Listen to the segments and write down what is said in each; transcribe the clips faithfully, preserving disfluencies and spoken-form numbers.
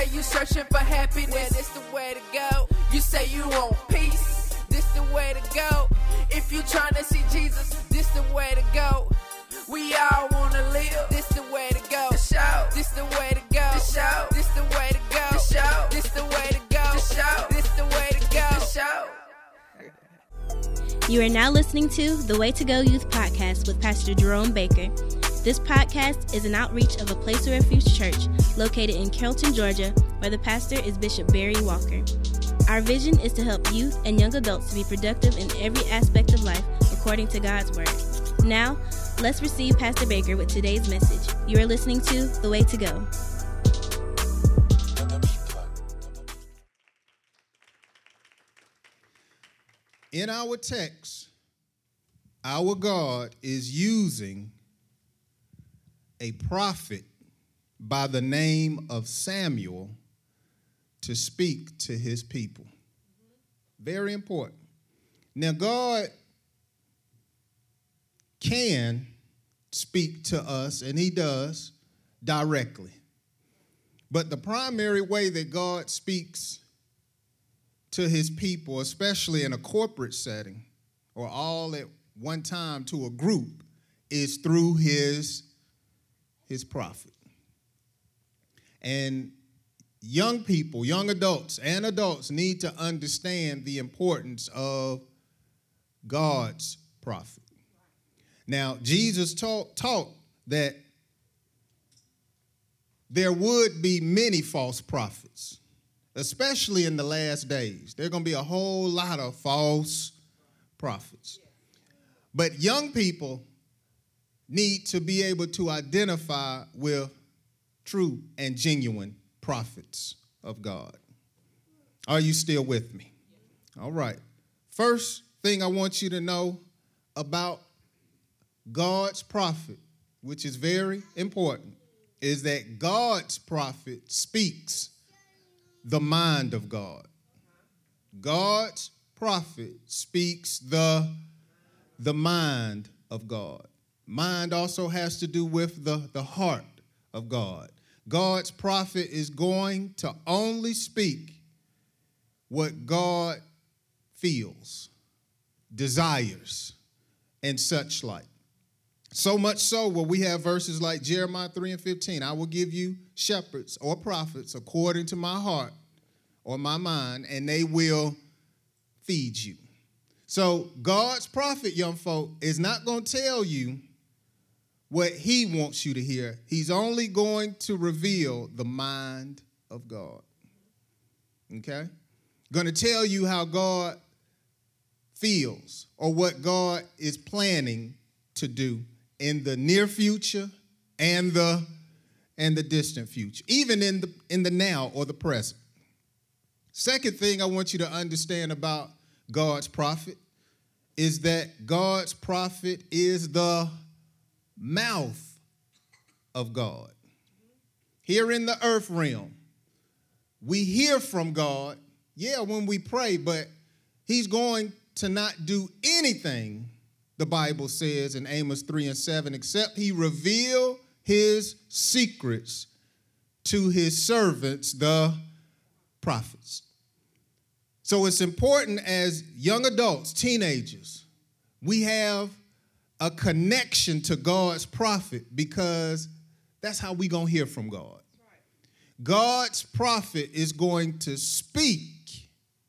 say you searching for happiness, this the way to go. You say you want peace, this the way to go. If you trying to see Jesus, this the way to go. We all wanna live, this the way to go. The show, this the way to go. The show, this the way to go. The show, this the way to go. The show, this the way to go. The show. You are now listening to the Way to Go Youth Podcast with Pastor Jerome Baker. This podcast is an outreach of a Place of Refuge church located in Carrollton, Georgia, where the pastor is Bishop Barry Walker. Our vision is to help youth and young adults to be productive in every aspect of life according to God's Word. Now, let's receive Pastor Baker with today's message. You are listening to The Way to Go. In our text, our God is using a prophet by the name of Samuel to speak to his people. Very important. Now, God can speak to us, and he does, directly. But the primary way that God speaks to his people, especially in a corporate setting or all at one time to a group, is through his, his prophet. And young people, young adults, and adults need to understand the importance of God's prophet. Now, Jesus taught, taught that there would be many false prophets, especially in the last days. There are going to be a whole lot of false prophets. But young people need to be able to identify with true and genuine prophets of God. Are you still with me? All right. First thing I want you to know about God's prophet, which is very important, is that God's prophet speaks the mind of God. God's prophet speaks the, the mind of God. Mind also has to do with the, the heart of God. God's prophet is going to only speak what God feels, desires, and such like. So much so where we have verses like Jeremiah three and fifteen. I will give you shepherds or prophets according to my heart or my mind, and they will feed you. So God's prophet, young folk, is not going to tell you what he wants you to hear. He's only going to reveal the mind of God. Okay? Going to tell you how God feels or what God is planning to do in the near future and the and the distant future, even in the in the now or the present. Second thing I want you to understand about God's prophet is that God's prophet is the mouth of God. Here in the earth realm, we hear from God, yeah, when we pray, but he's going to not do anything, the Bible says in Amos three and seven, except he reveal his secrets to his servants, the prophets. So it's important as young adults, teenagers, we have a connection to God's prophet because that's how we're going to hear from God. God's prophet is going to speak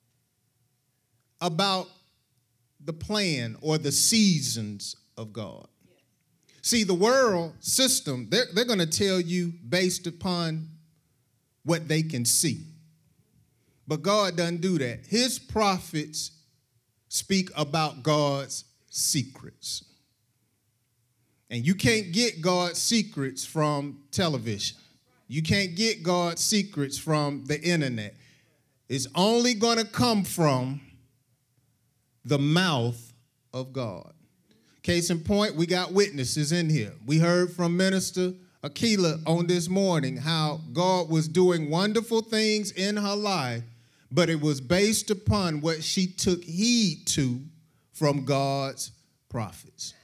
about the plan or the seasons of God. See, the world system, they're, they're going to tell you based upon what they can see. But God doesn't do that. His prophets speak about God's secrets. And you can't get God's secrets from television. You can't get God's secrets from the internet. It's only going to come from the mouth of God. Case in point, we got witnesses in here. We heard from Minister Akila on this morning how God was doing wonderful things in her life, but it was based upon what she took heed to from God's prophets.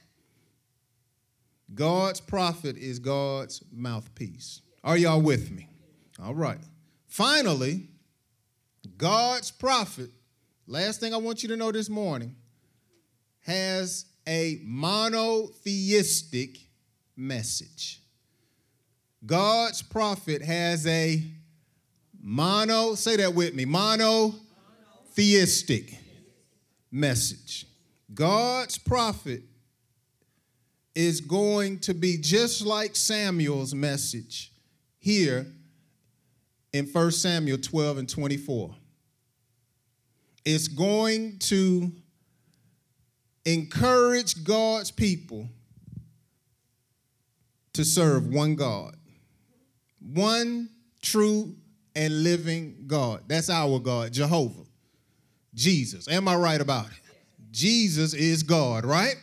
God's prophet is God's mouthpiece. Are y'all with me? All right. Finally, God's prophet, last thing I want you to know this morning, has a monotheistic message. God's prophet has a mono, say that with me, monotheistic message. God's prophet is going to be just like Samuel's message here in First Samuel twelve and twenty-four. It's going to encourage God's people to serve one God, one true and living God. That's our God, Jehovah, Jesus. Am I right about it? Jesus is God, right?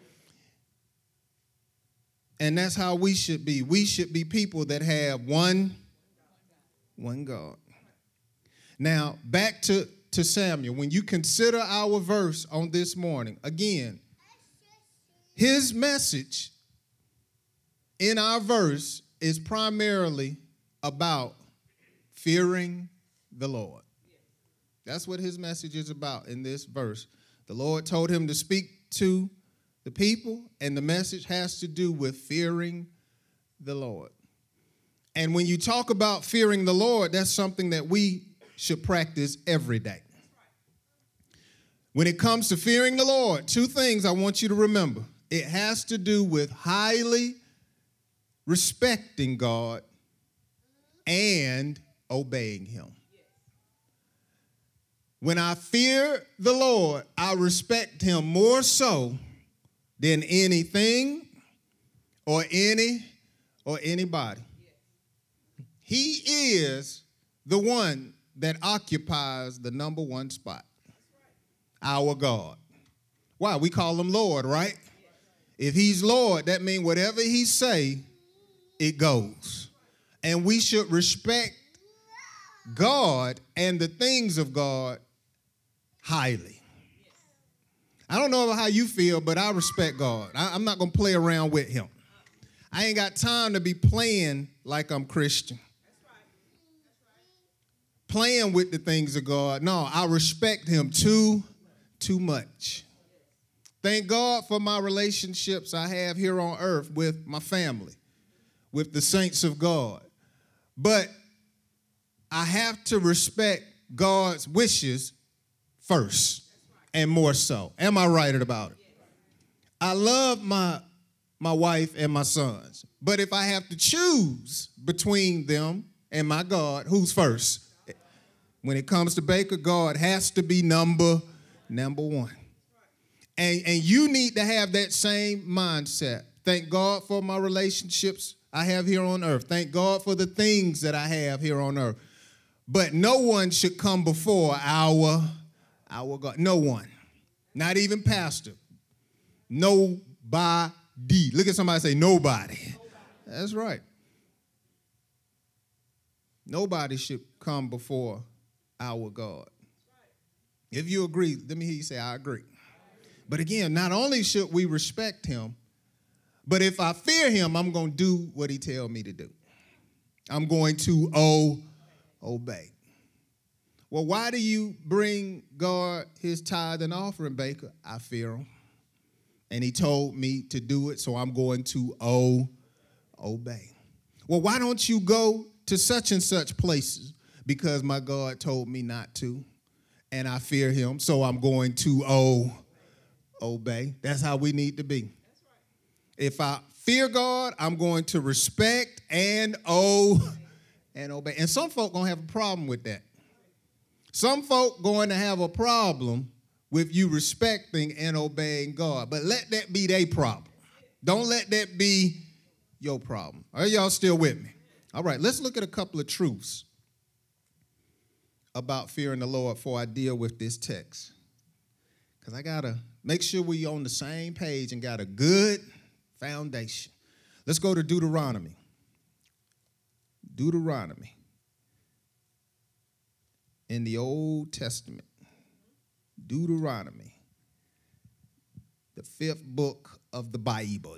And that's how we should be. We should be people that have one, one God. Now, back to, to Samuel. When you consider our verse on this morning, again, his message in our verse is primarily about fearing the Lord. That's what his message is about in this verse. The Lord told him to speak to the people, and the message has to do with fearing the Lord. And when you talk about fearing the Lord, that's something that we should practice every day. When it comes to fearing the Lord, two things I want you to remember. It has to do with highly respecting God and obeying him. When I fear the Lord, I respect him more so than anything or any or anybody. He is the one that occupies the number one spot, our God. Why? We call him Lord, right? If he's Lord, that means whatever he say, it goes. And we should respect God and the things of God highly. I don't know how you feel, but I respect God. I, I'm not going to play around with him. I ain't got time to be playing like I'm Christian. Playing with the things of God. No, I respect him too, too much. Thank God for my relationships I have here on earth with my family, with the saints of God. But I have to respect God's wishes first and more so. Am I right about it? I love my, my wife and my sons. But if I have to choose between them and my God, who's first? When it comes to Baker, God has to be number, number one. And, and you need to have that same mindset. Thank God for my relationships I have here on earth. Thank God for the things that I have here on earth. But no one should come before our, our God. No one. Not even pastor. Nobody. Look at somebody say nobody. That's right. Nobody should come before our God. If you agree, let me hear you say, I agree. But again, not only should we respect him, but if I fear him, I'm going to do what he tells me to do. I'm going to oh, obey. Well, why do you bring God his tithe and offering, Baker? I fear him. And he told me to do it, so I'm going to oh, obey. Well, why don't you go to such and such places? Because my God told me not to, and I fear him, so I'm going to oh, obey. That's how we need to be. If I fear God, I'm going to respect and oh, and obey. And some folk gonna have a problem with that. Some folk going to have a problem with you respecting and obeying God. But let that be their problem. Don't let that be your problem. Are y'all still with me? All right, let's look at a couple of truths about fearing the Lord before I deal with this text. Because I got to make sure we're on the same page and got a good foundation. Let's go to Deuteronomy. Deuteronomy. In the Old Testament. Deuteronomy. The fifth book of the Bible.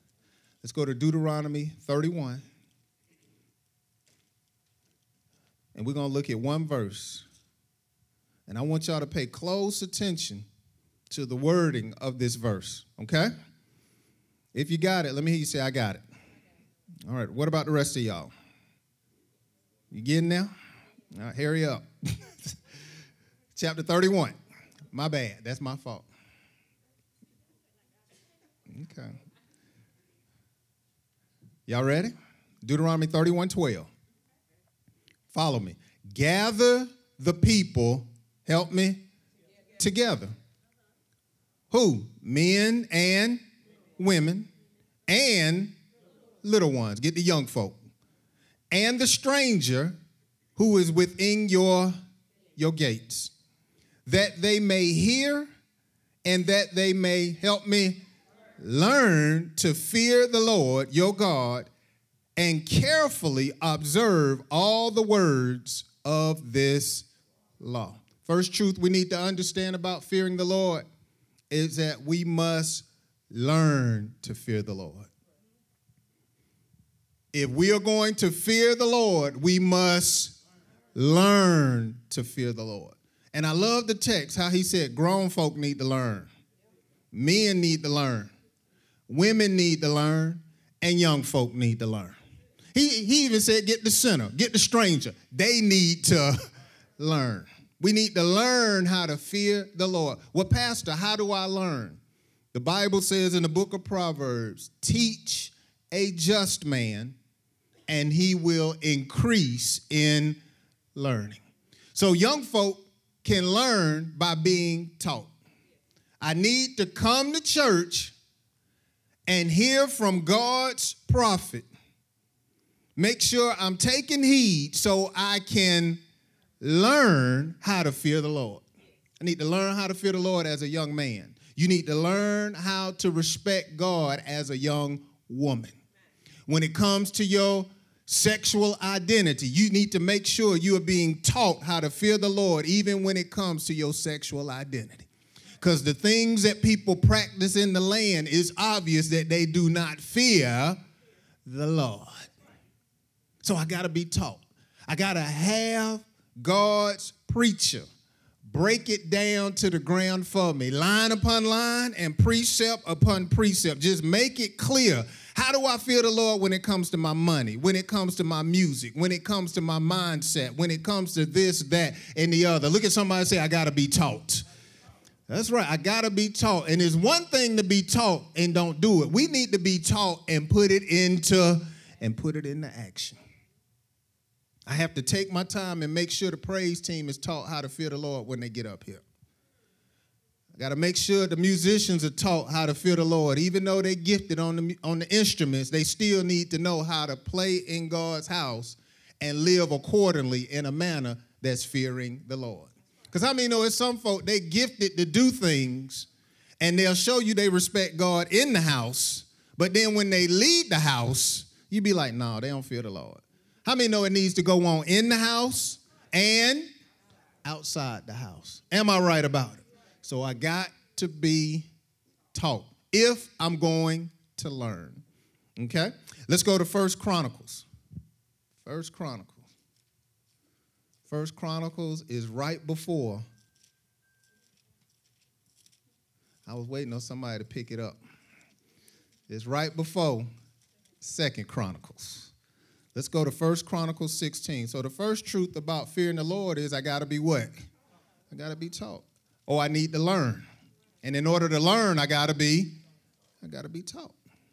Let's go to Deuteronomy thirty-one. and we're going to look at one verse. And I want y'all to pay close attention to the wording of this verse, okay? If you got it, let me hear you say, I got it. All right, what about the rest of y'all? You getting there? All right, hurry up. Chapter thirty-one. My bad, that's my fault. Okay. Y'all ready? Deuteronomy thirty-one twelve. Follow me. Gather the people, help me, together. Who? Men and women and little ones. Get the young folk. And the stranger who is within your, your gates, that they may hear and that they may, help me, learn to fear the Lord your God and carefully observe all the words of this law. First truth we need to understand about fearing the Lord is that we must learn to fear the Lord. If we are going to fear the Lord, we must learn to fear the Lord. And I love the text, how he said grown folk need to learn. Men need to learn. Women need to learn. And young folk need to learn. He, he even said get the sinner, get the stranger. They need to learn. We need to learn how to fear the Lord. Well, Pastor, how do I learn? The Bible says in the book of Proverbs, teach a just man, and he will increase in learning. So young folk can learn by being taught. I need to come to church and hear from God's prophet. Make sure I'm taking heed so I can learn how to fear the Lord. I need to learn how to fear the Lord as a young man. You need to learn how to respect God as a young woman. When it comes to your sexual identity, you need to make sure you are being taught how to fear the Lord even when it comes to your sexual identity. Because the things that people practice in the land is obvious that they do not fear the Lord. So I got to be taught. I got to have God's preacher break it down to the ground for me, line upon line and precept upon precept. Just make it clear. How do I fear the Lord when it comes to my money, when it comes to my music, when it comes to my mindset, when it comes to this, that, and the other? Look at somebody and say, I got to be taught. That's right. I got to be taught. And it's one thing to be taught and don't do it. We need to be taught and put it into and put it into action. I have to take my time and make sure the praise team is taught how to fear the Lord when they get up here. I got to make sure the musicians are taught how to fear the Lord. Even though they're gifted on the, on the instruments, they still need to know how to play in God's house and live accordingly in a manner that's fearing the Lord. Because how many know it's some folk, they gifted to do things, and they'll show you they respect God in the house, but then when they leave the house, you be like, no, they don't fear the Lord. How many know it needs to go on in the house and outside the house? Am I right about it? So I got to be taught if I'm going to learn. Okay? Let's go to First Chronicles. First Chronicles. First Chronicles is right before. I was waiting on somebody to pick it up. It's right before Second Chronicles. Let's go to First Chronicles sixteen. So the first truth about fearing the Lord is I got to be what? I got to be taught. Or I need to learn. And in order to learn, I got to be, I got to be taught.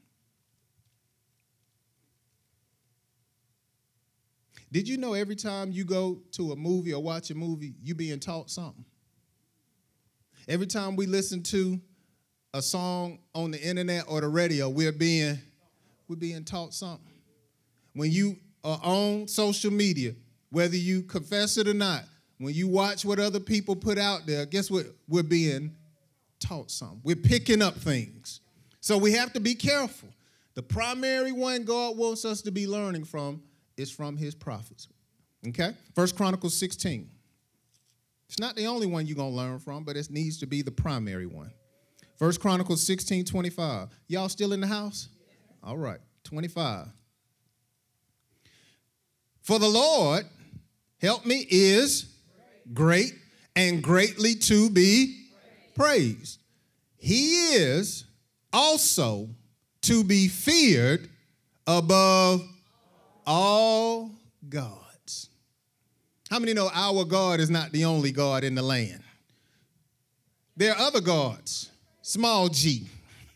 Did you know every time you go to a movie or watch a movie, you being taught something? Every time we listen to a song on the internet or the radio, we're being, we're being taught something. When you are on social media, whether you confess it or not, when you watch what other people put out there, guess what? We're being taught something. We're picking up things. So we have to be careful. The primary one God wants us to be learning from is from his prophets. Okay? First Chronicles sixteen. It's not the only one you're going to learn from, but it needs to be the primary one. First Chronicles sixteen twenty-five. Y'all still in the house? All right. twenty-five. For the Lord help me, is great and greatly to be praised. He is also to be feared above all gods. How many know our God is not the only God in the land? There are other gods, small g,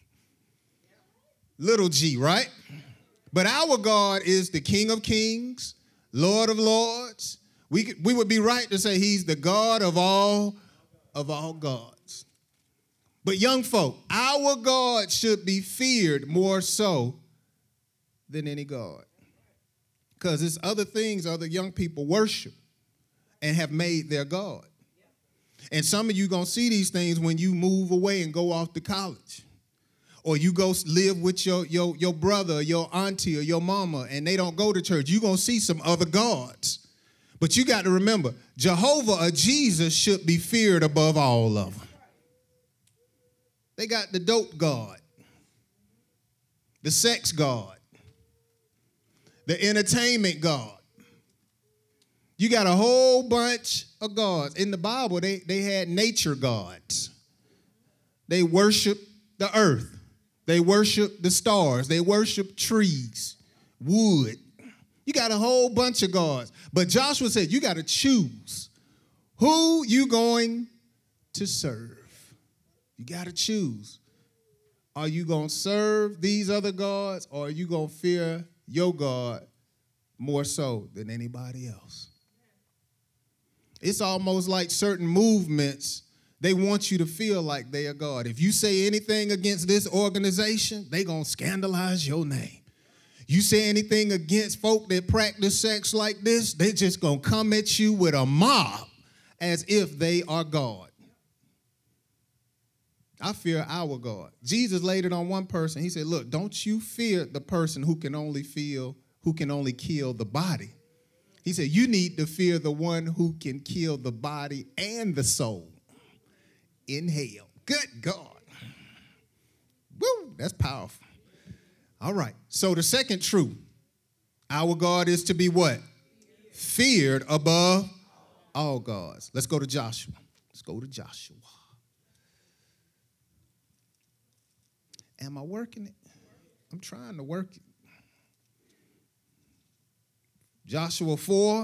little g, right? But our God is the King of kings, Lord of lords. We, we would be right to say he's the God of all, of all gods. But young folk, our God should be feared more so than any God. Because it's other things other young people worship and have made their God. And some of you going to see these things when you move away and go off to college. Or you go live with your, your, your brother, your auntie, or your mama, and they don't go to church. You're going to see some other gods. But you got to remember, Jehovah or Jesus should be feared above all of them. They got the dope god, the sex god, the entertainment god. You got a whole bunch of gods. In the Bible, they, they had nature gods. They worshiped the earth. They worship the stars. They worship trees, wood. You got a whole bunch of gods. But Joshua said, you got to choose who you going to serve. You got to choose. Are you going to serve these other gods, or are you going to fear your God more so than anybody else? It's almost like certain movements, they want you to feel like they are God. If you say anything against this organization, they going to scandalize your name. You say anything against folk that practice sex like this, they just going to come at you with a mob as if they are God. I fear our God. Jesus laid it on one person. He said, look, don't you fear the person who can only feel, who can only kill the body. He said, you need to fear the one who can kill the body and the soul in hell. Good God. Woo, that's powerful. All right. So the second truth, our God is to be what? Feared above all gods. Let's go to Joshua. Let's go to Joshua. Am I working it? I'm trying to work it. Joshua four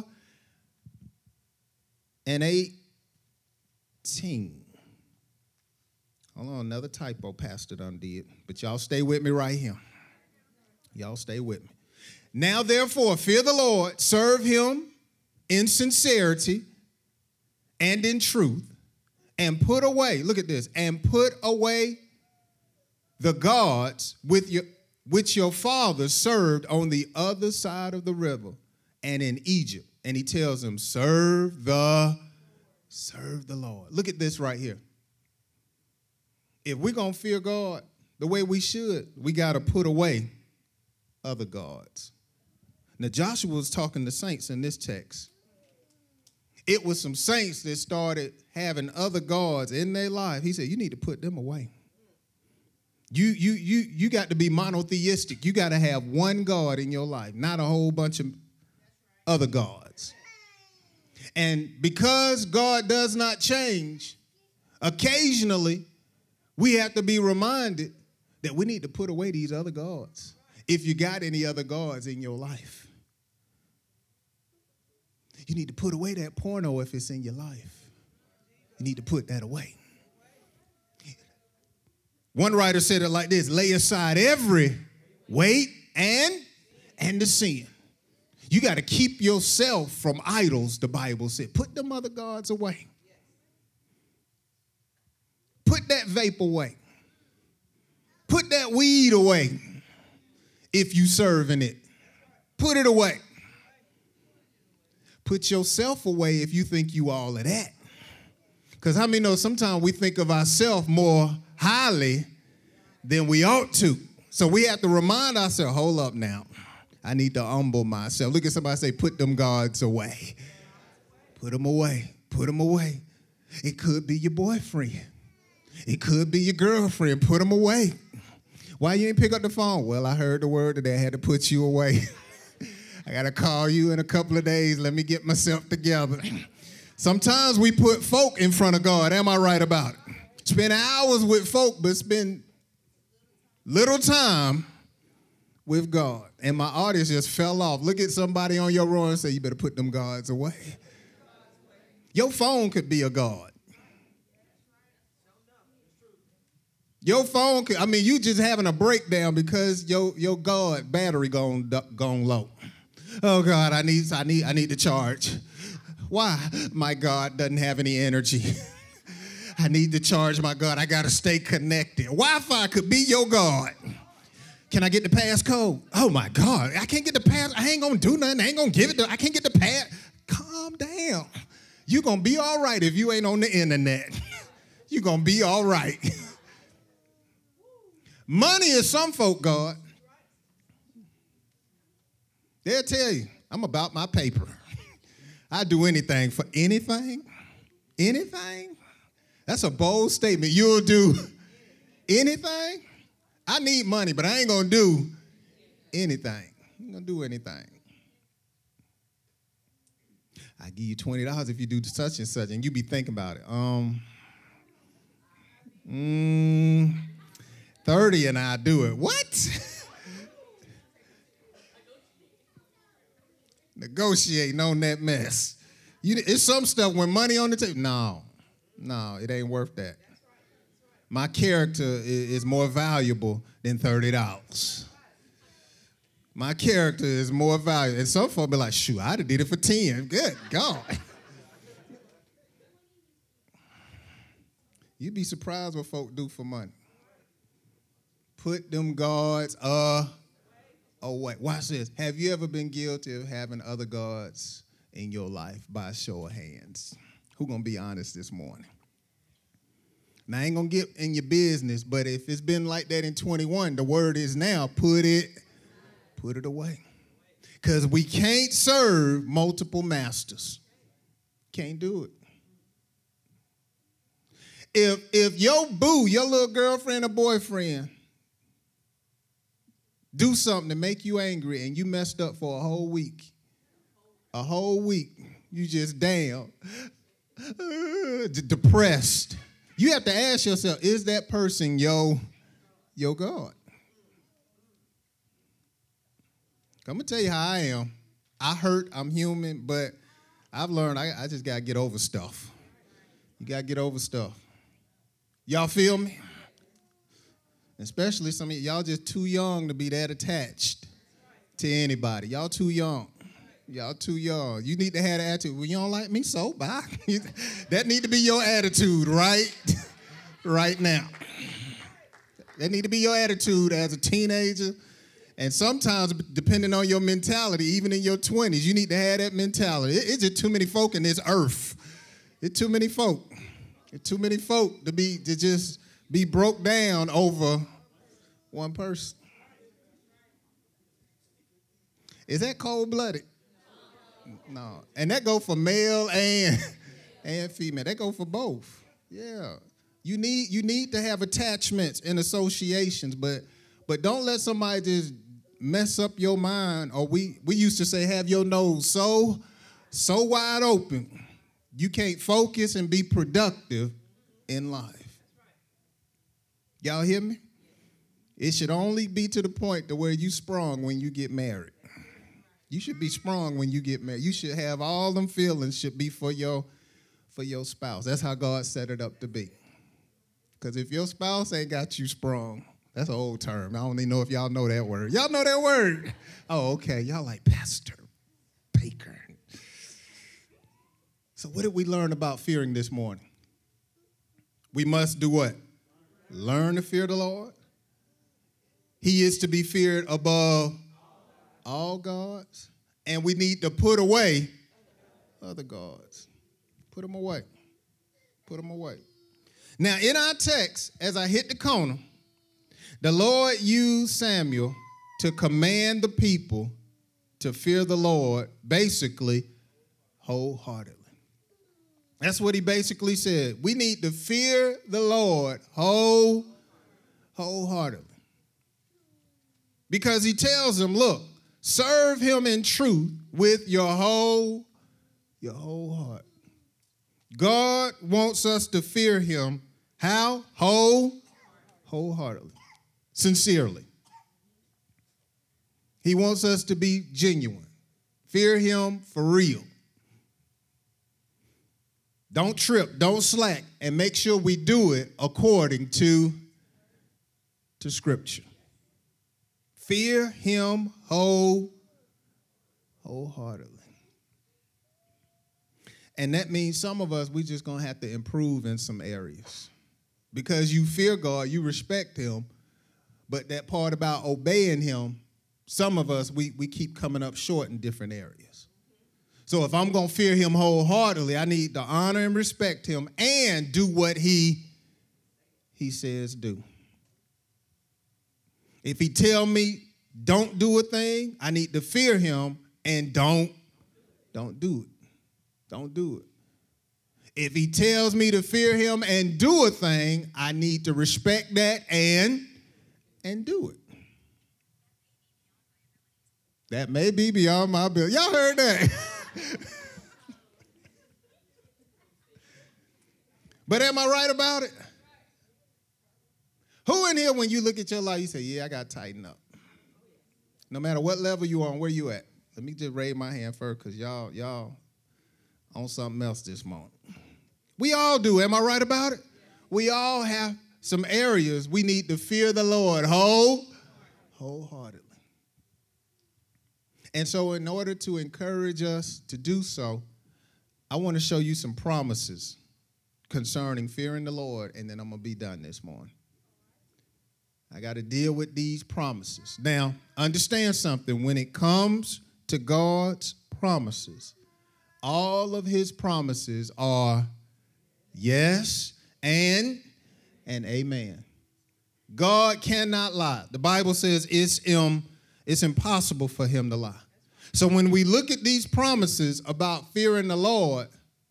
and eighteen. Hold on, another typo Pastor done did. But y'all stay with me right here. Y'all stay with me. Now, therefore, fear the Lord, serve him in sincerity and in truth, and put away, look at this, and put away the gods with your, which your fathers served on the other side of the river and in Egypt. And he tells them, serve the, serve the Lord. Look at this right here. If we're going to fear God the way we should, we got to put away other gods. Now, Joshua was talking to saints in this text. It was some saints that started having other gods in their life. He said, you need to put them away. You, you, you, you got to be monotheistic. You got to have one God in your life, not a whole bunch of other gods. And because God does not change, occasionally we have to be reminded that we need to put away these other gods. If you got any other gods in your life, you need to put away that porno if it's in your life. You need to put that away. One writer said it like this: lay aside every weight and, and the sin. You got to keep yourself from idols, the Bible said. Put them other gods away. Put that vape away. Put that weed away if you serving it. Put it away. Put yourself away if you think you all of that. Because how many know sometimes we think of ourselves more highly than we ought to. So we have to remind ourselves, hold up now. I need to humble myself. Look at somebody say, put them gods away. Put them away. Put them away. It could be your boyfriend. It could be your girlfriend. Put them away. Why you ain't pick up the phone? Well, I heard the word today. I had to put you away. I got to call you in a couple of days. Let me get myself together. Sometimes we put folk in front of God. Am I right about it? Spend hours with folk, but spend little time with God. And my audience just fell off. Look at somebody on your row and say, you better put them gods away. Your phone could be a god. Your phone could, I mean, you just having a breakdown because your, your God battery gone, gone low. Oh God, I need, I need, I need to charge. Why? My God doesn't have any energy. I need to charge my God. I got to stay connected. Wi-Fi could be your God. Can I get the passcode? Oh my God, I can't get the pass. I ain't gonna do nothing. I ain't gonna give it to, I can't get the pass. Calm down. You're gonna be all right if you ain't on the internet. You're gonna be all right. Money is some folk, God. They'll tell you, I'm about my paper. I do anything for anything. Anything? That's a bold statement. You'll do anything? I need money, but I ain't going to do anything. I ain't going to do anything. I give you twenty dollars if you do such and such, and you be thinking about it. Um, mm, thirty and I do it. What? Negotiating on that mess. You, it's some stuff when money on the table. No, no, it ain't worth that. My character is, is more valuable than thirty dollars. My character is more valuable. And some folks be like, shoot, I'd have did it for ten. Good God. You'd be surprised what folk do for money. Put them gods uh, away. Watch this. Have you ever been guilty of having other gods in your life by a show of hands? Who gonna be honest this morning? Now, I ain't gonna get in your business, but if it's been like that in twenty-one, the word is now, put it, put it away. Because we can't serve multiple masters. Can't do it. If, if your boo, your little girlfriend or boyfriend, do something to make you angry and you messed up for a whole week, a whole week, you just down, uh, depressed. You have to ask yourself, is that person your, your God? I'm going to tell you how I am. I hurt, I'm human, but I've learned I, I just got to get over stuff. You got to get over stuff. Y'all feel me? Especially some of y'all just too young to be that attached to anybody. Y'all too young. Y'all too young. You need to have the attitude. Well, you don't like me, so bye. That need to be your attitude right, right now. That need to be your attitude as a teenager. And sometimes, depending on your mentality, even in your twenties, you need to have that mentality. It, it's just too many folk in this earth. It's too many folk. It's too many folk to be to just be broke down over one person. Is that cold-blooded? No. And that go for male and, and female. That go for both. Yeah. You need you need to have attachments and associations, but but don't let somebody just mess up your mind. Or we we used to say have your nose so so wide open you can't focus and be productive in life. Y'all hear me? It should only be to the point to where you sprung when you get married. You should be sprung when you get married. You should have all them feelings should be for your, for your spouse. That's how God set it up to be. Because if your spouse ain't got you sprung, that's an old term. I don't even know if y'all know that word. Y'all know that word? Oh, okay. Y'all like Pastor Baker. So what did we learn about fearing this morning? We must do what? Learn to fear the Lord. He is to be feared above all gods. And we need to put away other gods. Put them away. Put them away. Now, in our text, as I hit the corner, the Lord used Samuel to command the people to fear the Lord, basically, wholeheartedly. That's what he basically said. We need to fear the Lord whole, wholeheartedly. Because he tells them, look, Serve him in truth with your whole, your whole heart. God wants us to fear him. How? Whole, wholeheartedly, sincerely. He wants us to be genuine. Fear him for real. Don't trip, don't slack, and make sure we do it according to, to Scripture. Fear him whole, wholeheartedly. And that means some of us, we just going to have to improve in some areas. Because you fear God, you respect him, but that part about obeying him, some of us, we, we keep coming up short in different areas. So if I'm going to fear him wholeheartedly, I need to honor and respect him and do what he, he says do. If he tell me don't do a thing, I need to fear him and don't, don't do it. Don't do it. If he tells me to fear him and do a thing, I need to respect that and, and do it. That may be beyond my ability. Y'all heard that? But am I right about it? Who in here, when you look at your life, you say, yeah, I got to tighten up? No matter what level you on, where you at? Let me just raise my hand first, because y'all, y'all on something else this morning. We all do. Am I right about it? We all have some areas we need to fear the Lord whole, wholeheartedly. And so in order to encourage us to do so, I want to show you some promises concerning fearing the Lord, and then I'm going to be done this morning. I got to deal with these promises. Now, understand something. When it comes to God's promises, all of his promises are yes and, and amen. God cannot lie. The Bible says it's, um, it's impossible for him to lie. So when we look at these promises about fearing the Lord,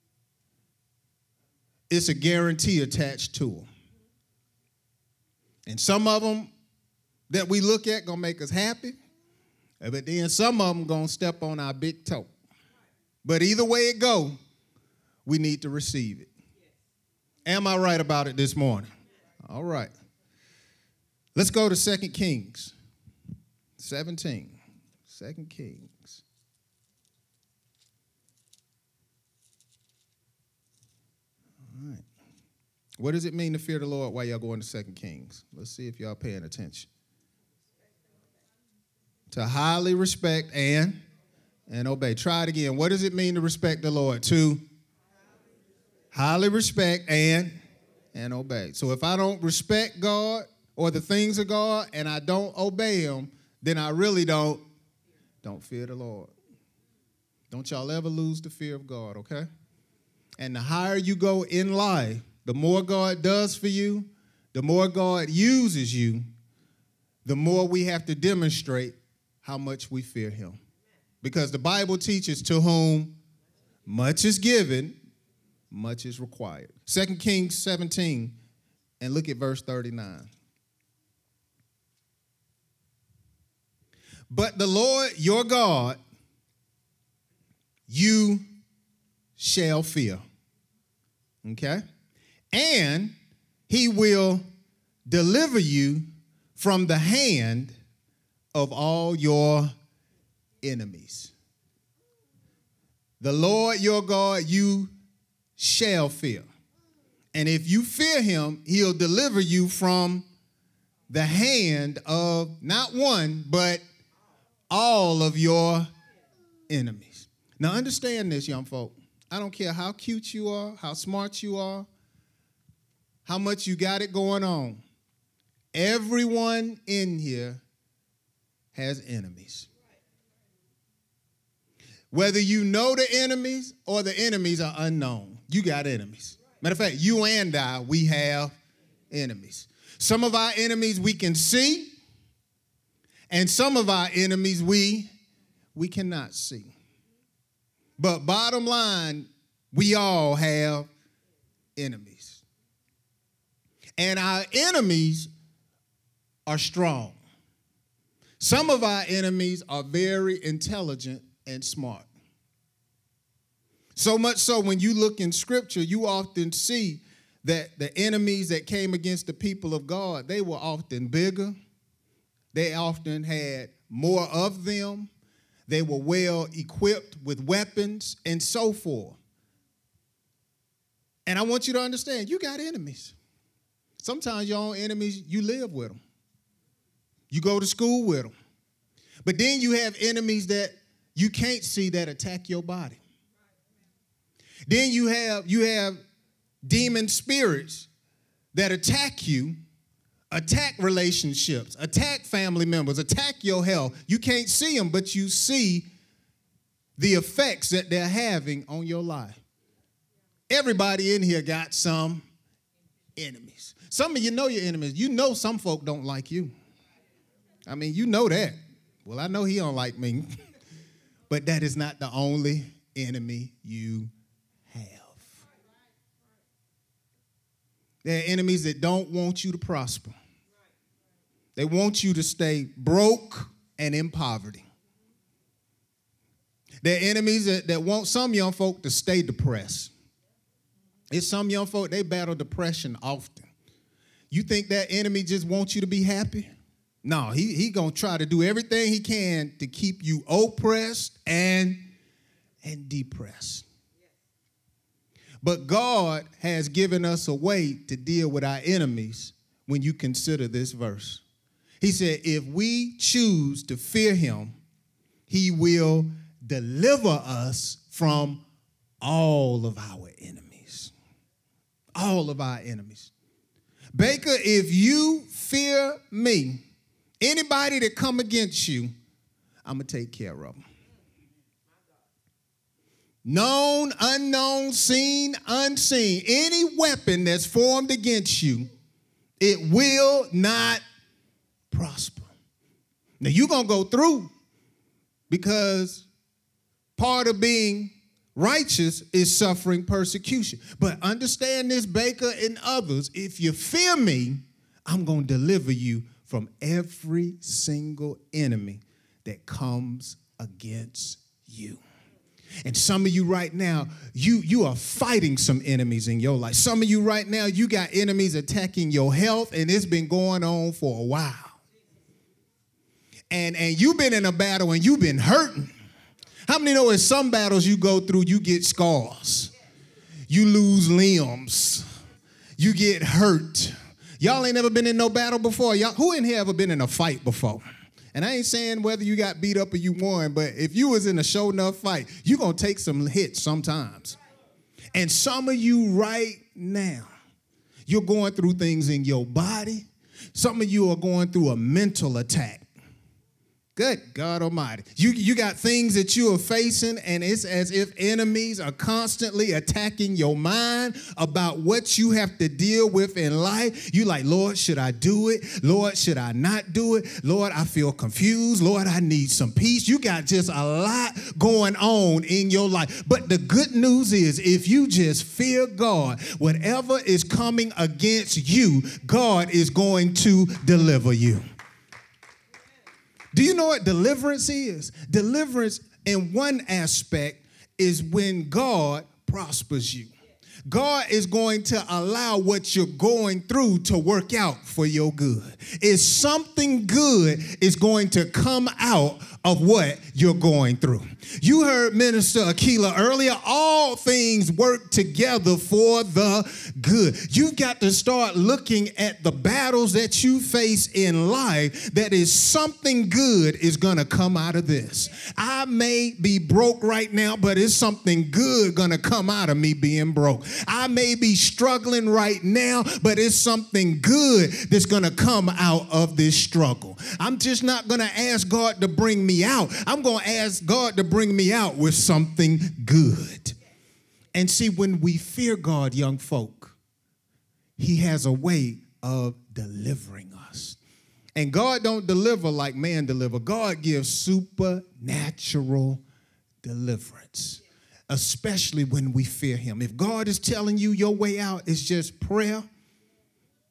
it's a guarantee attached to them. And some of them that we look at going to make us happy, but then some of them going to step on our big toe. But either way it go, we need to receive it. Am I right about it this morning? All right. Let's go to Second Kings seventeen. Second Kings. All right. What does it mean to fear the Lord while y'all going to Second Kings? Let's see if y'all paying attention. To highly respect and, and obey. Try it again. What does it mean to respect the Lord? To highly respect and, and obey. So if I don't respect God or the things of God and I don't obey him, then I really don't, don't fear the Lord. Don't y'all ever lose the fear of God, okay? And the higher you go in life, the more God does for you, the more God uses you, the more we have to demonstrate how much we fear him. Because the Bible teaches to whom much is given, much is required. Second Kings seventeen, and look at verse thirty-nine. But the Lord your God, you shall fear. Okay? And he will deliver you from the hand of all your enemies. The Lord your God you shall fear. And if you fear him, he'll deliver you from the hand of not one, but all of your enemies. Now understand this, young folk. I don't care how cute you are, how smart you are, how much you got it going on. Everyone in here has enemies. Whether you know the enemies or the enemies are unknown, you got enemies. Matter of fact, you and I, we have enemies. Some of our enemies we can see, and some of our enemies we, we cannot see. But bottom line, we all have enemies. And our enemies are strong. Some of our enemies are very intelligent and smart. So much so when you look in Scripture, you often see that the enemies that came against the people of God, they were often bigger. They often had more of them. They were well equipped with weapons and so forth. And I want you to understand, you got enemies. Sometimes your own enemies, you live with them. You go to school with them. But then you have enemies that you can't see that attack your body. Then you have, you have demon spirits that attack you, attack relationships, attack family members, attack your health. You can't see them, but you see the effects that they're having on your life. Everybody in here got some enemies. Some of you know your enemies. You know some folk don't like you. I mean, you know that. Well, I know he don't like me. But that is not the only enemy you have. There are enemies that don't want you to prosper. They want you to stay broke and in poverty. There are enemies that, that want some young folk to stay depressed. It's some young folk, they battle depression often. You think that enemy just wants you to be happy? No, he, he going to try to do everything he can to keep you oppressed and, and depressed. But God has given us a way to deal with our enemies when you consider this verse. He said, if we choose to fear him, he will deliver us from all of our enemies. All of our enemies. Baker, if you fear me, anybody that come against you, I'm going to take care of them. Known, unknown, seen, unseen. Any weapon that's formed against you, it will not prosper. Now, you're going to go through because part of being righteous is suffering persecution. But understand this, Baker and others, if you fear me, I'm going to deliver you from every single enemy that comes against you. And some of you right now, you, you are fighting some enemies in your life. Some of you right now, you got enemies attacking your health, and it's been going on for a while. And, and you've been in a battle, and you've been hurting. How many know in some battles you go through, you get scars. You lose limbs. You get hurt. Y'all ain't never been in no battle before. Y'all, who in here ever been in a fight before? And I ain't saying whether you got beat up or you won, but if you was in a show enough fight, you're going to take some hits sometimes. And some of you right now, you're going through things in your body. Some of you are going through a mental attack. Good God Almighty. You, you got things that you are facing, and it's as if enemies are constantly attacking your mind about what you have to deal with in life. You like, Lord, should I do it? Lord, should I not do it? Lord, I feel confused. Lord, I need some peace. You got just a lot going on in your life. But the good news is, if you just fear God, whatever is coming against you, God is going to deliver you. Do you know what deliverance is? Deliverance in one aspect is when God prospers you. God is going to allow what you're going through to work out for your good. It's something good is going to come out of what you're going through. You heard Minister Akila earlier, all things work together for the good. You've got to start looking at the battles that you face in life, that is something good is going to come out of this. I may be broke right now, but it's something good going to come out of me being broke. I may be struggling right now, but it's something good that's going to come out of this struggle. I'm just not going to ask God to bring me out. I'm going to ask God to bring me out with something good. And see, when we fear God, young folk, he has a way of delivering us. And God don't deliver like man deliver. God gives supernatural deliverance, especially when we fear him. If God is telling you your way out is just prayer,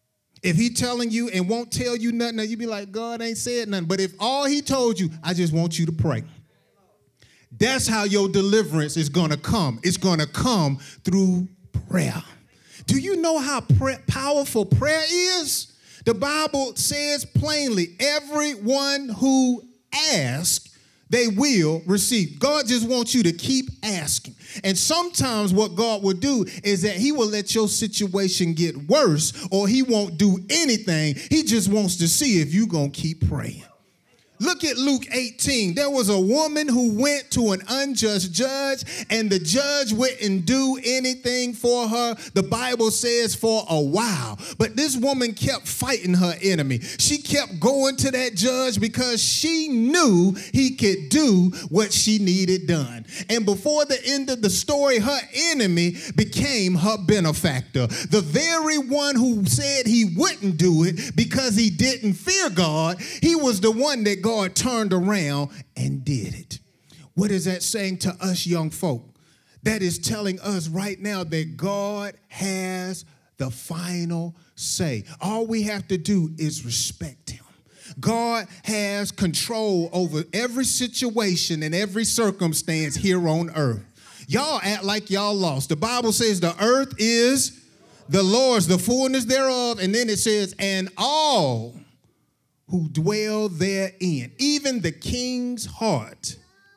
If he telling you and won't tell you nothing, you be like, God ain't said nothing. But if all he told you, I just want you to pray. That's how your deliverance is going to come. It's going to come through prayer. Do you know how pray- powerful prayer is? The Bible says plainly, everyone who asks, they will receive. God just wants you to keep asking. And sometimes what God will do is that he will let your situation get worse, or he won't do anything. He just wants to see if you're going to keep praying. Look at Luke eighteen. There was a woman who went to an unjust judge, and the judge wouldn't do anything for her. The Bible says for a while. But this woman kept fighting her enemy. She kept going to that judge because she knew he could do what she needed done. And before the end of the story, her enemy became her benefactor. The very one who said he wouldn't do it because he didn't fear God, he was the one that God God turned around and did it. What is that saying to us young folk? That is telling us right now that God has the final say. All we have to do is respect him. God has control over every situation and every circumstance here on earth. Y'all act like y'all lost. The Bible says the earth is the Lord's, the fullness thereof, and then it says, and all who dwell therein. Even the king's heart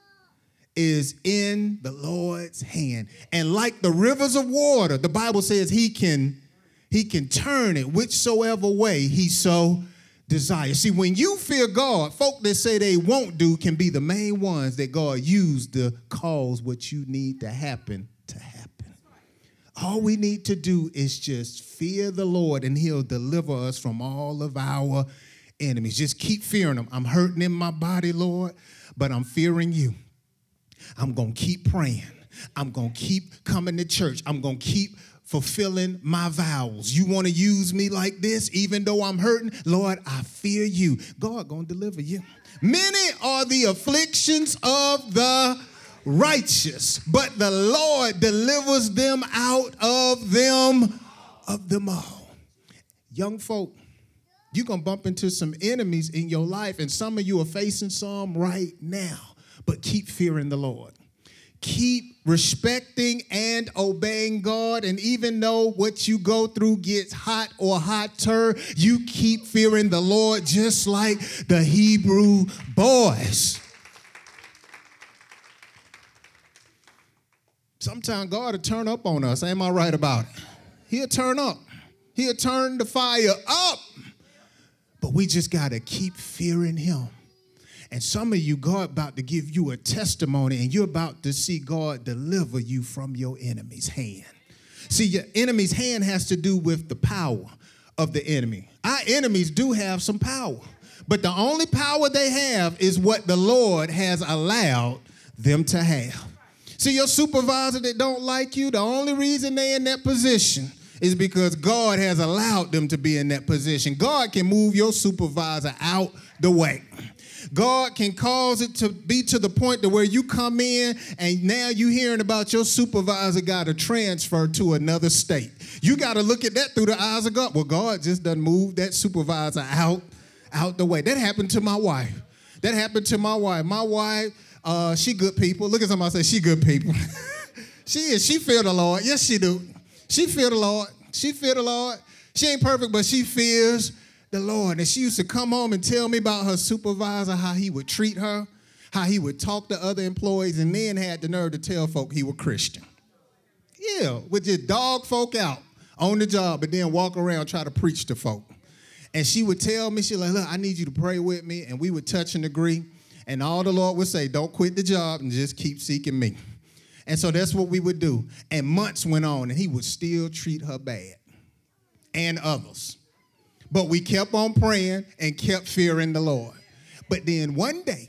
is in the Lord's hand. And like the rivers of water, the Bible says he can, he can turn it whichsoever way he so desires. See, when you fear God, folk that say they won't do can be the main ones that God used to cause what you need to happen to happen. All we need to do is just fear the Lord, and he'll deliver us from all of our enemies. Just keep fearing them. I'm hurting in my body, Lord, but I'm fearing you. I'm going to keep praying. I'm going to keep coming to church. I'm going to keep fulfilling my vows. You want to use me like this, even though I'm hurting? Lord, I fear you. God going to deliver you. Many are the afflictions of the righteous, but the Lord delivers them out of them, of them all. Young folk, you're going to bump into some enemies in your life, and some of you are facing some right now. But keep fearing the Lord. Keep respecting and obeying God, and even though what you go through gets hot or hotter, you keep fearing the Lord just like the Hebrew boys. Sometimes God will turn up on us. Am I right about it? He'll turn up. He'll turn the fire up. But we just got to keep fearing him. And some of you, God about to give you a testimony, and you're about to see God deliver you from your enemy's hand. See, your enemy's hand has to do with the power of the enemy. Our enemies do have some power, but the only power they have is what the Lord has allowed them to have. See, your supervisor that don't like you, the only reason they're in that position is because God has allowed them to be in that position. God can move your supervisor out the way. God can cause it to be to the point to where you come in and now you hearing about your supervisor got to transfer to another state. You got to look at that through the eyes of God. Well, God just done moved that supervisor out, out the way. That happened to my wife. That happened to my wife. My wife, uh, she good people. Look at somebody say she good people. She is. She fear the Lord. Yes, she do. She fear the Lord. She fear the Lord. She ain't perfect, but she fears the Lord. And she used to come home and tell me about her supervisor, how he would treat her, how he would talk to other employees, and then had the nerve to tell folk he was Christian. Yeah, would just dog folk out on the job, but then walk around try to preach to folk. And she would tell me, she's like, look, I need you to pray with me. And we would touch and agree. And all the Lord would say, don't quit the job and just keep seeking me. And so that's what we would do. And months went on, and he would still treat her bad, and others. But we kept on praying and kept fearing the Lord. But then one day,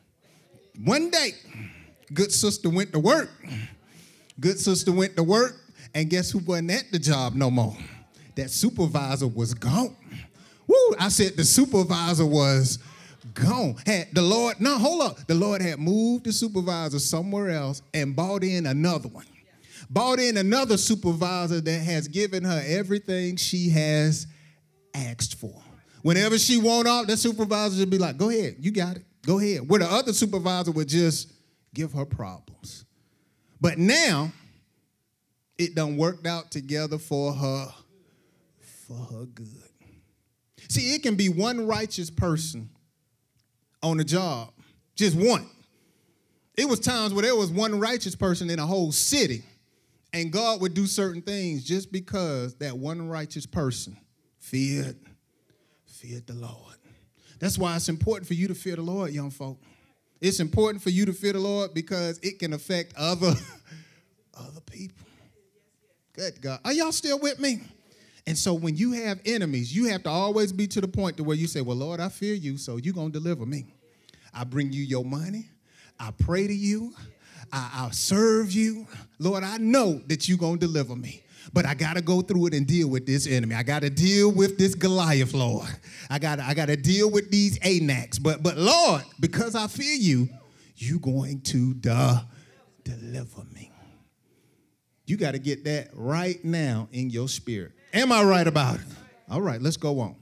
one day, good sister went to work. Good sister went to work, and guess who wasn't at the job no more? That supervisor was gone. Woo! I said the supervisor was gone. Had the Lord, no, hold up. The Lord had moved the supervisor somewhere else and brought in another one. Brought in another supervisor that has given her everything she has asked for. Whenever she went off, the supervisor would be like, go ahead, you got it, go ahead. Where the other supervisor would just give her problems. But now, it done worked out together for her, for her good. See, it can be one righteous person on a job, just one. It was times where there was one righteous person in a whole city, and God would do certain things just because that one righteous person feared, feared the Lord. That's why it's important for you to fear the Lord, young folk. It's important for you to fear the Lord because it can affect other, other people. Good God. Are y'all still with me? And so when you have enemies, you have to always be to the point to where you say, well, Lord, I fear you, so you're going to deliver me. I bring you your money. I pray to you. I, I'll serve you. Lord, I know that you're going to deliver me. But I got to go through it and deal with this enemy. I got to deal with this Goliath, Lord. I got I got to deal with these Anaks. But, but Lord, because I fear you, you're going to duh, deliver me. You got to get that right now in your spirit. Am I right about it? All right, let's go on.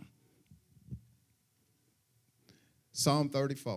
Psalm thirty-four.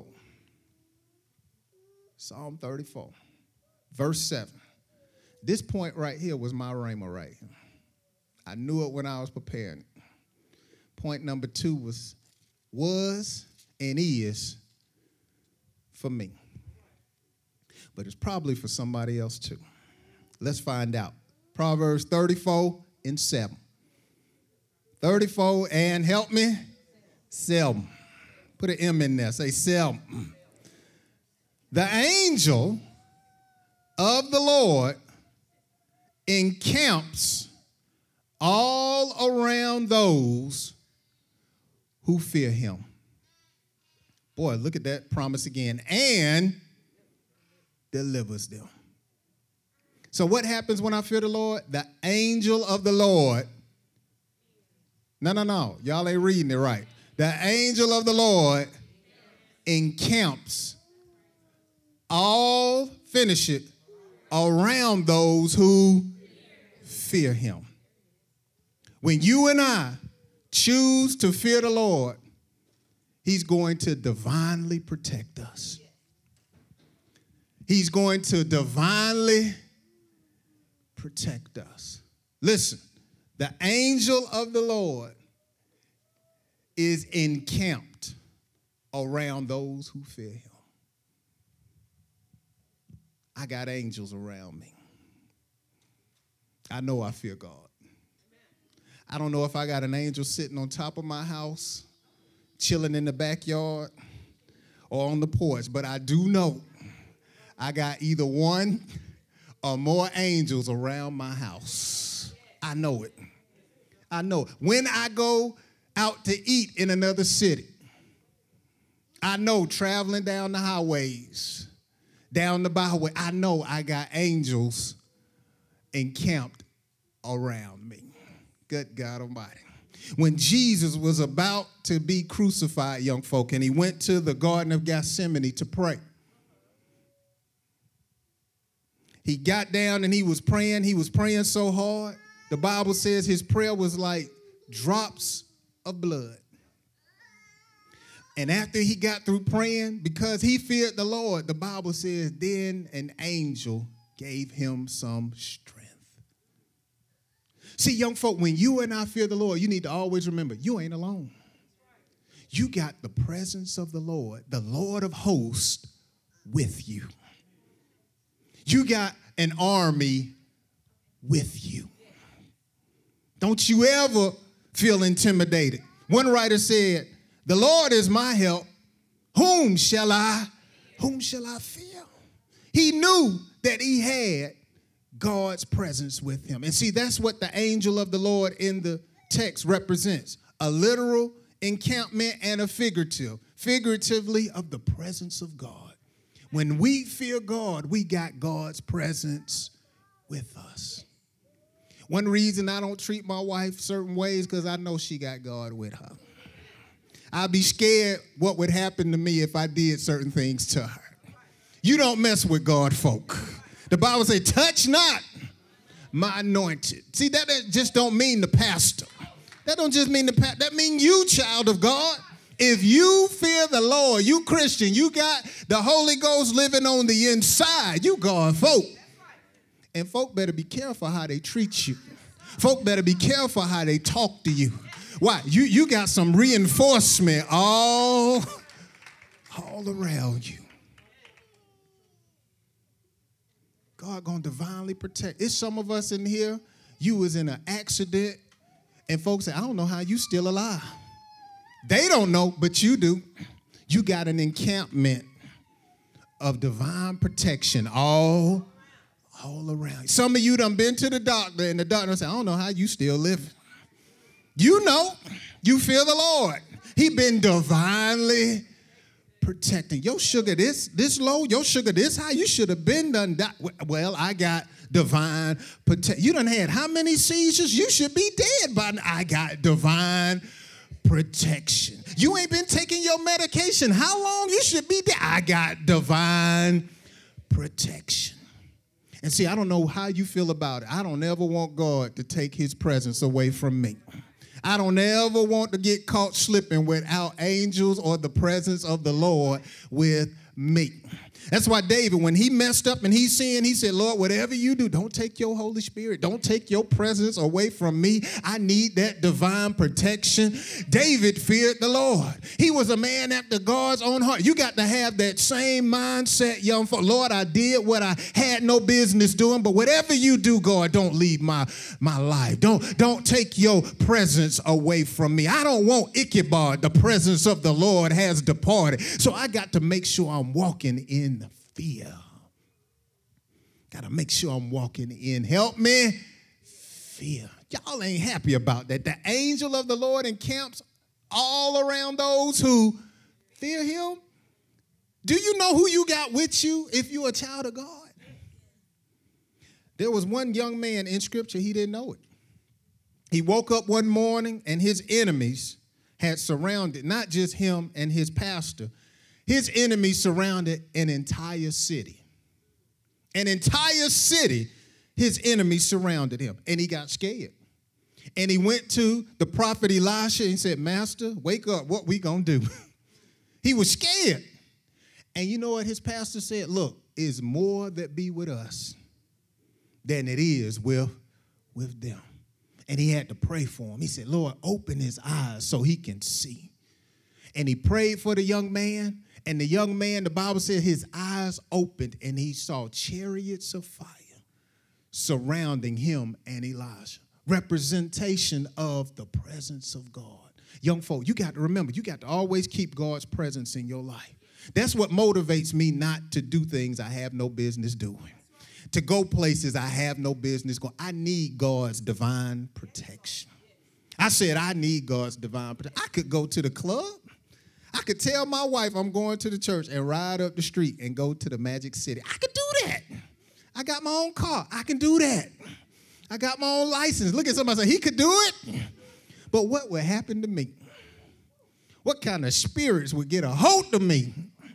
Psalm thirty-four, verse seven. This point right here was my rhema right here. I knew it when I was preparing it. Point number two was, was and is for me. But it's probably for somebody else too. Let's find out. Proverbs thirty-four and seven. thirty-four and help me, seven. Put an M in there. Say seven. The angel of the Lord encamps all around those who fear him. Boy, look at that promise again. And delivers them. So what happens when I fear the Lord? The angel of the Lord. No, no, no. Y'all ain't reading it right. The angel of the Lord encamps all, finish it, around those who fear him. When you and I choose to fear the Lord, he's going to divinely protect us. He's going to divinely protect us. Listen, the angel of the Lord is encamped around those who fear him. I got angels around me. I know I fear God. I don't know if I got an angel sitting on top of my house, chilling in the backyard, or on the porch, but I do know I got either one or more angels around my house. I know it. I know. When I go out to eat in another city, I know traveling down the highways, down the byway, I know I got angels encamped around me. Good God Almighty. When Jesus was about to be crucified, young folk, and he went to the Garden of Gethsemane to pray, he got down and he was praying. He was praying so hard. The Bible says his prayer was like drops of blood. And after he got through praying, because he feared the Lord, the Bible says, then an angel gave him some strength. See, young folk, when you and I fear the Lord, you need to always remember, you ain't alone. You got the presence of the Lord, the Lord of hosts, with you. You got an army with you. Don't you ever feel intimidated. One writer said, the Lord is my help. Whom shall I, whom shall I fear? He knew that he had God's presence with him. And see, that's what the angel of the Lord in the text represents. A literal encampment and a figurative. Figuratively of the presence of God. When we fear God, we got God's presence with us. One reason I don't treat my wife certain ways because I know she got God with her. I'd be scared what would happen to me if I did certain things to her. You don't mess with God, folk. The Bible says, touch not my anointed. See, that just don't mean the pastor. That don't just mean the pastor. That mean you, child of God. If you fear the Lord, you Christian, you got the Holy Ghost living on the inside, you God folk. And folk better be careful how they treat you. Folk better be careful how they talk to you. Why? You, you got some reinforcement all, all around you. God gonna divinely protect. It's some of us in here, you was in an accident, and folks say, I don't know how you still alive. They don't know, but you do. You got an encampment of divine protection all, all around. Some of you done been to the doctor, and the doctor said, I don't know how you still living. You know, you fear the Lord. He been divinely protecting. Your sugar this, this low, your sugar this high, you should have been done. Di- well, I got divine protection. You done had how many seizures? You should be dead by now. I got divine protection. You ain't been taking your medication. How long? You should be dead. I got divine protection. And see, I don't know how you feel about it. I don't ever want God to take his presence away from me. I don't ever want to get caught slipping without angels or the presence of the Lord with me. That's why David, when he messed up and he sinned, he said, Lord, whatever you do, don't take your Holy Spirit. Don't take your presence away from me. I need that divine protection. David feared the Lord. He was a man after God's own heart. You got to have that same mindset, young folk. Lord, I did what I had no business doing, but whatever you do, God, don't leave my, my life. Don't, don't take your presence away from me. I don't want Ichabod. The presence of the Lord has departed. So I got to make sure I'm walking in the fear. Got to make sure I'm walking in. Help me. Fear. Y'all ain't happy about that. The angel of the Lord encamps all around those who fear him. Do you know who you got with you if you're a child of God? There was one young man in Scripture, he didn't know it. He woke up one morning and his enemies had surrounded not just him and his pastor. His enemies surrounded an entire city. An entire city, his enemies surrounded him, and he got scared. And he went to the prophet Elisha and said, Master, wake up, what we gonna do? He was scared. And you know what his pastor said? Look, it's more that be with us than it is with, with them. And he had to pray for him. He said, Lord, open his eyes so he can see. And he prayed for the young man. And the young man, the Bible said his eyes opened and he saw chariots of fire surrounding him and Elijah. Representation of the presence of God. Young folk, you got to remember, you got to always keep God's presence in your life. That's what motivates me not to do things I have no business doing. To go places I have no business going. I need God's divine protection. I said I need God's divine protection. I could go to the club. I could tell my wife I'm going to the church and ride up the street and go to the Magic City. I could do that. I got my own car. I can do that. I got my own license. Look at somebody say, he could do it. But what would happen to me? What kind of spirits would get a hold of me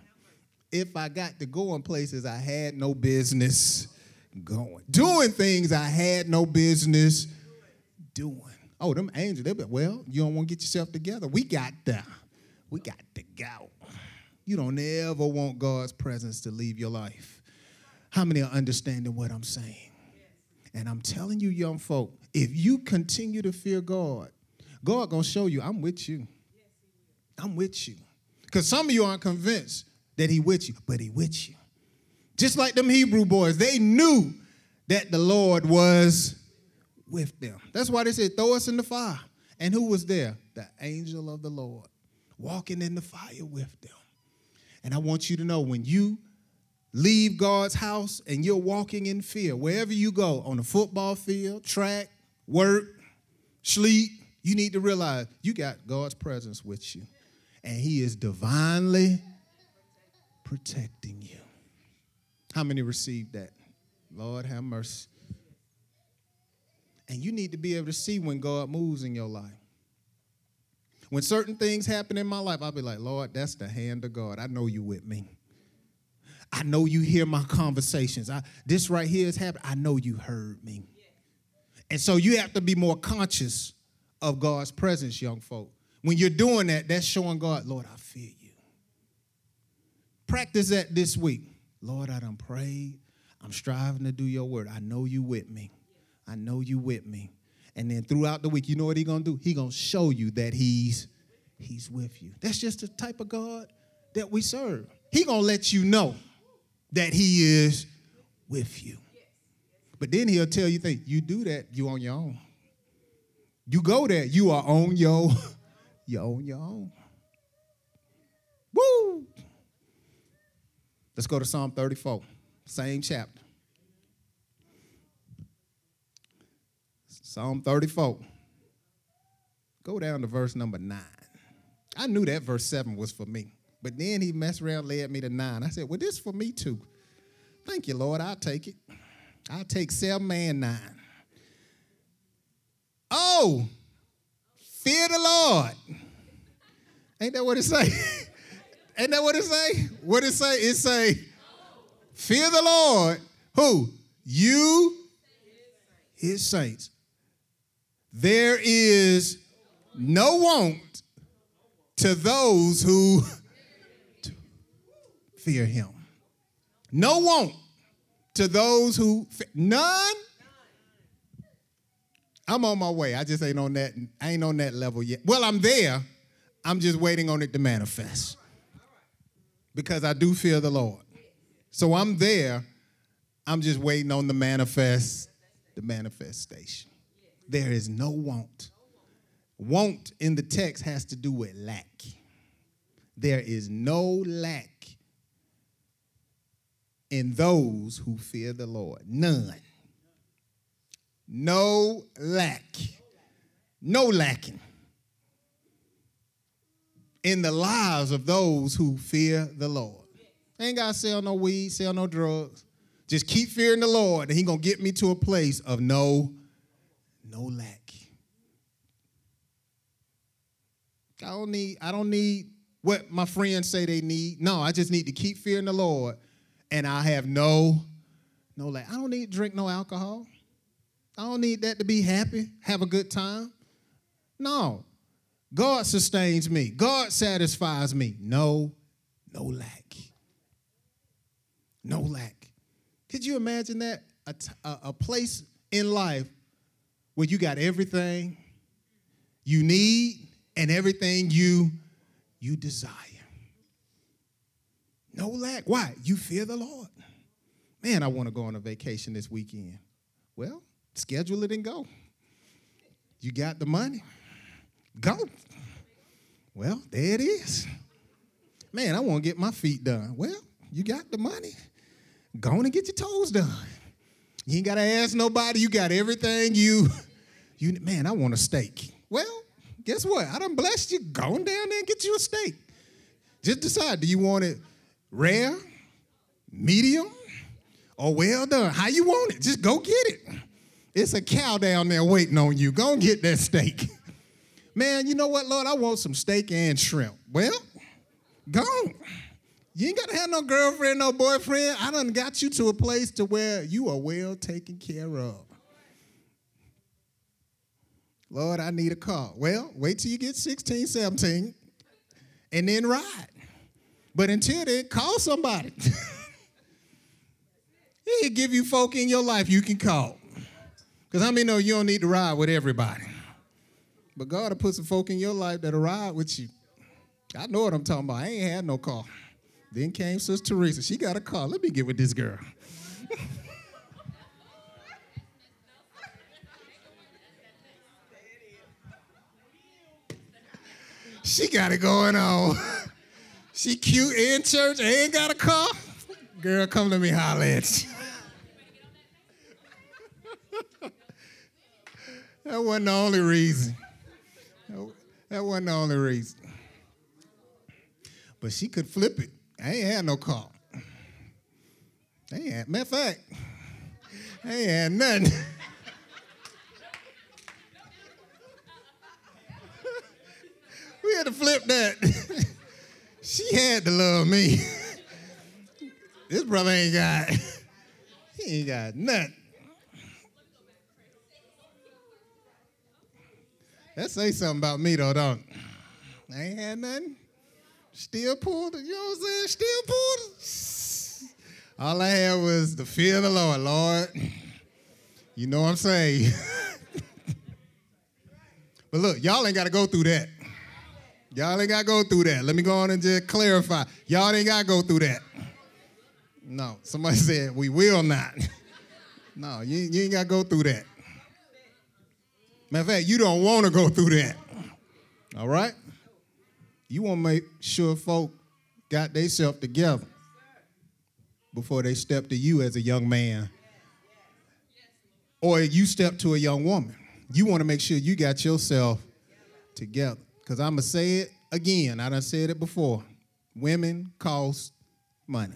if I got to go in places I had no business going? Doing things I had no business doing. Oh, them angels, they be, well, you don't want to get yourself together. We got the, we got to go. You don't ever want God's presence to leave your life. How many are understanding what I'm saying? And I'm telling you, young folk, if you continue to fear God, God gonna show you, I'm with you. I'm with you. Because some of you aren't convinced that he with you, but he with you. Just like them Hebrew boys, they knew that the Lord was with them. That's why they said, throw us in the fire. And who was there? The angel of the Lord, walking in the fire with them. And I want you to know, when you leave God's house and you're walking in fear, wherever you go, on the football field, track, work, sleep, you need to realize you got God's presence with you. And he is divinely protecting you. How many received that? Lord have mercy. And you need to be able to see when God moves in your life. When certain things happen in my life, I'll be like, Lord, that's the hand of God. I know you with me. I know you hear my conversations. I, this right here is happening. I know you heard me. And so you have to be more conscious of God's presence, young folk. When you're doing that, that's showing God, Lord, I fear you. Practice that this week. Lord, I done prayed. I'm striving to do your word. I know you with me. I know you with me. And then throughout the week, you know what he's going to do? He's going to show you that he's, he's with you. That's just the type of God that we serve. He's going to let you know that he is with you. But then he'll tell you things. You do that, you on your own. You go there, you are on your, you're on your own. Woo! Let's go to Psalm thirty-four, same chapter. Psalm thirty-four. Go down to verse number nine. I knew that verse seven was for me. But then he messed around, led me to nine. I said, well, this is for me too. Thank you, Lord. I'll take it. I'll take seven and nine. Oh, fear the Lord. Ain't that what it say? Ain't that what it say? What it say? It say, fear the Lord. Who? You, his saints. There is no want to those who fear him. No want to those who, none. I'm on my way. I just ain't on that, I ain't on that level yet. Well, I'm there. I'm just waiting on it to manifest. Because I do fear the Lord. So I'm there. I'm just waiting on the manifest, the manifestation. There is no want. Want in the text has to do with lack. There is no lack in those who fear the Lord. None. No lack. No lacking in the lives of those who fear the Lord. Ain't got to sell no weed, sell no drugs. Just keep fearing the Lord, and he's going to get me to a place of no, no lack. I don't need, I don't need what my friends say they need. No, I just need to keep fearing the Lord, and I have no, no lack. I don't need to drink no alcohol. I don't need that to be happy, have a good time. No. God sustains me. God satisfies me. No, no lack. No lack. Could you imagine that? A, t- a, a place in life where you got everything you need and everything you, you desire. No lack. Why? You fear the Lord. Man, I want to go on a vacation this weekend. Well, schedule it and go. You got the money? Go. Well, there it is. Man, I want to get my feet done. Well, you got the money. Go on and get your toes done. You ain't got to ask nobody. You got everything you, you, man, I want a steak. Well, guess what? I done blessed you. Go on down there and get you a steak. Just decide, do you want it rare, medium, or well done? How you want it? Just go get it. It's a cow down there waiting on you. Go and get that steak. Man, you know what, Lord? I want some steak and shrimp. Well, go on. You ain't got to have no girlfriend, no boyfriend. I done got you to a place to where you are well taken care of. Lord, I need a car. Well, wait till you get sixteen, seventeen, and then ride. But until then, call somebody. He'll give you folk in your life you can call. Because how many know you don't need to ride with everybody? But God will put some folk in your life that'll ride with you. I know what I'm talking about. I ain't had no car. Then came Sister Teresa. She got a car. Let me get with this girl. She got it going on. She cute in church, ain't got a car. Girl, come let me holler at you. That wasn't the only reason. That wasn't the only reason. But she could flip it. I ain't had no car. I ain't had, matter of fact, I ain't had nothing. We had to flip that. She had to love me. This brother ain't got, he ain't got nothing. That say something about me, though, don't it? I ain't had nothing. Still pulled it, you know what I'm saying? Still pulled it. All I had was the fear of the Lord, Lord. You know what I'm saying? But look, y'all ain't got to go through that. Y'all ain't got to go through that. Let me go on and just clarify. Y'all ain't got to go through that. No, somebody said, we will not. No, you, you ain't got to go through that. Matter of fact, you don't want to go through that. All right? You want to make sure folk got themselves together before they step to you as a young man. Or you step to a young woman. You want to make sure you got yourself together. Because I'm going to say it again. I done said it before. Women cost money.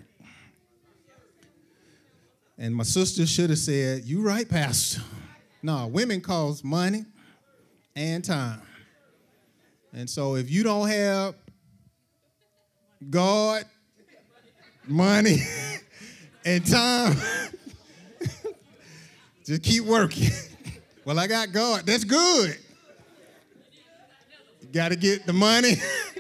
And my sister should have said, you right, Pastor. No, women cost money and time. And so if you don't have God, money, and time, just keep working. Well, I got God. That's good. You got to get the money.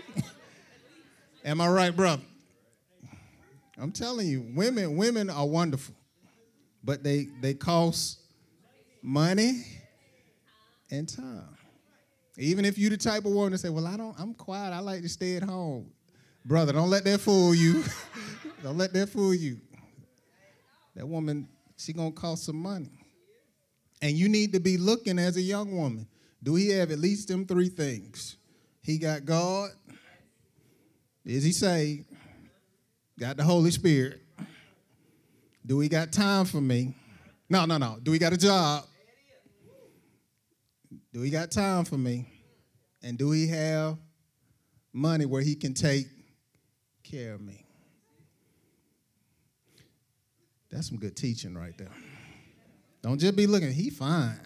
Am I right, brother? I'm telling you, women women are wonderful, but they they cost money and time. Even if you the type of woman that say, well, I don't, I'm quiet, I like to stay at home. Brother, don't let that fool you. Don't let that fool you. That woman, she gonna cost some money. And you need to be looking as a young woman. Do he have at least them three things? He got God. Is he saved? Got the Holy Spirit. Do he got time for me? No, no, no. Do he got a job? Do he got time for me? And do he have money where he can take care of me? That's some good teaching right there. Don't just be looking, he fine.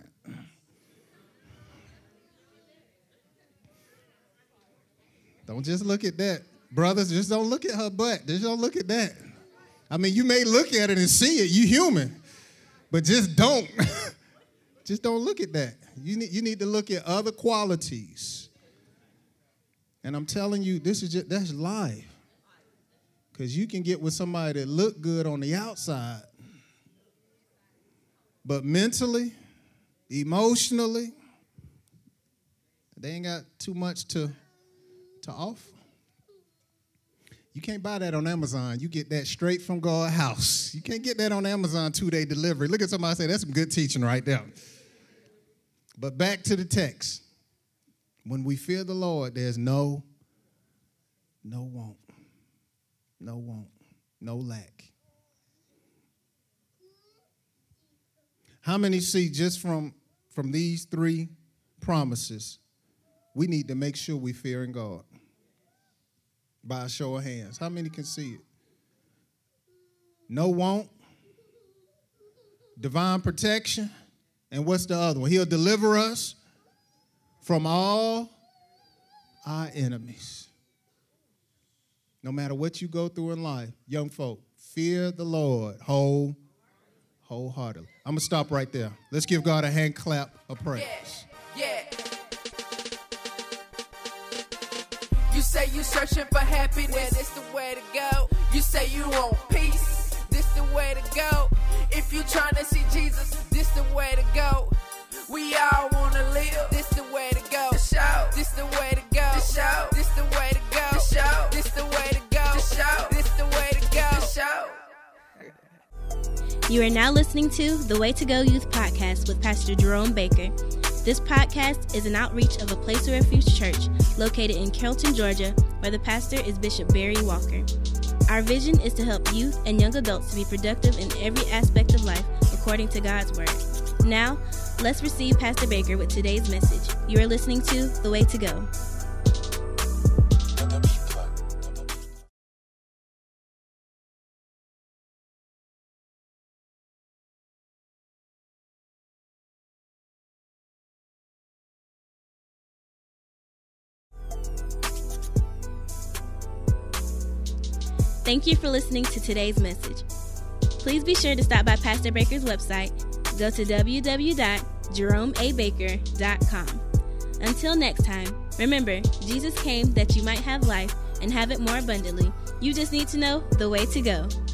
Don't just look at that. Brothers, just don't look at her butt. Just don't look at that. I mean, you may look at it and see it. You human. But just don't. Just don't look at that. You need, you need to look at other qualities. And I'm telling you, this is just, that's life. Because you can get with somebody that look good on the outside, but mentally, emotionally, they ain't got too much to, to offer. You can't buy that on Amazon. You get that straight from God's house. You can't get that on Amazon two-day delivery. Look at somebody say, that's some good teaching right there. But back to the text. When we fear the Lord, there's no, no want, no want, no lack. How many see just from, from these three promises, we need to make sure we fearing God? By a show of hands. How many can see it? No want, divine protection, and what's the other one? He'll deliver us from all our enemies. No matter what you go through in life, young folk, fear the Lord whole, wholeheartedly. I'm going to stop right there. Let's give God a hand clap of praise. Yeah, yeah. You say you searching for happiness, this the way to go. You say you want peace, this the way to go. If you trying to see Jesus, this the way to go. We all want to live, this the way to go. The show, this the way to go. The show, this the way to go. The show, this the way to go. The show, this the way to go. The show. You are now listening to the Way to Go Youth Podcast with Pastor Jerome Baker. This podcast is an outreach of a Place of Refuge Church located in Carrollton, Georgia, where the pastor is Bishop Barry Walker. Our vision is to help youth and young adults to be productive in every aspect of life according to God's Word. Now, let's receive Pastor Baker with today's message. You are listening to The Way to Go. Thank you for listening to today's message. Please be sure to stop by Pastor Baker's website. Go to w w w dot jerome a baker dot com. Until next time, remember, Jesus came that you might have life and have it more abundantly. You just need to know the way to go.